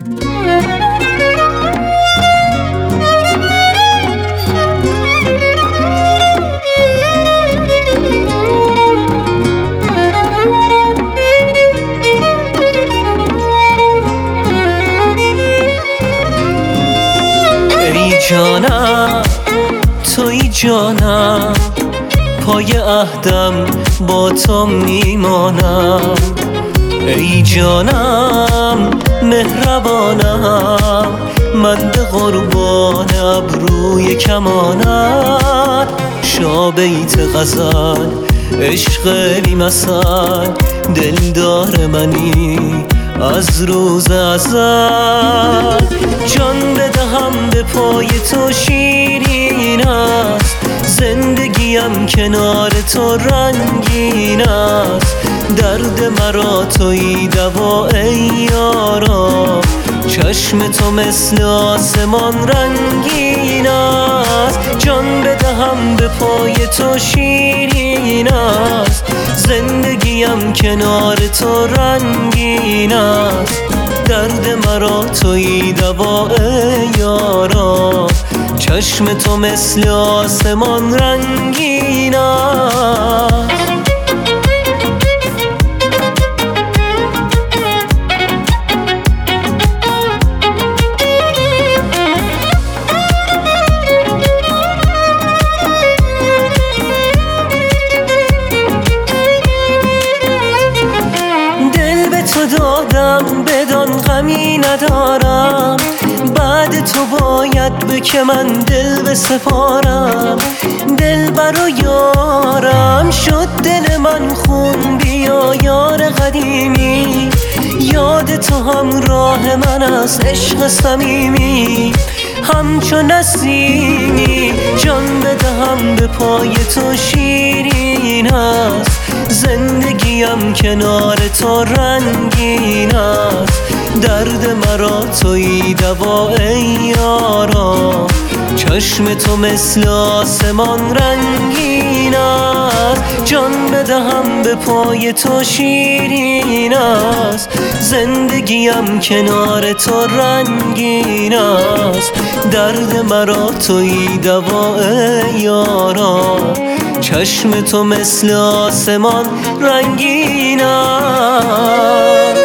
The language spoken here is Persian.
جانم توی جانم، پای عهدم با تو میمانم. ای جانم مهربانم، من به قربان ابروی کمانت. شابیت غزل عشق بی مثل، دلدار منی از روز ازل. جان بدهم به پای تو شیرین است، زندگیم کنار تو رنگین است. درد مرا تویی دوا ای یارا، چشم تو مثل آسمان رنگین است. جان بدهم به پای تو شیرین است، زندگیم کنار تو رنگین است. درد مرا تویی دوا ای یارا، چشم تو مثل آسمان رنگین است. دادم بدان غمی ندارم، بعد تو باید به که من دل بسپارم. دل برو یارم شد دل من خون، بیا یار قدیمی، یاد تو همراه من از عشق صمیمی. همچو نسیمی جان بدهم به پای تو شیرین است، زندگیم کنار تو رنگین است. درد مرا تویی دوا ای یارا، چشم تو مثل آسمان رنگین است. جان بدهم به پای تو شیرین است، زندگیم کنار تو رنگین است. درد مرا تویی دوا ای یارا، چشم تو مثل آسمان رنگین است.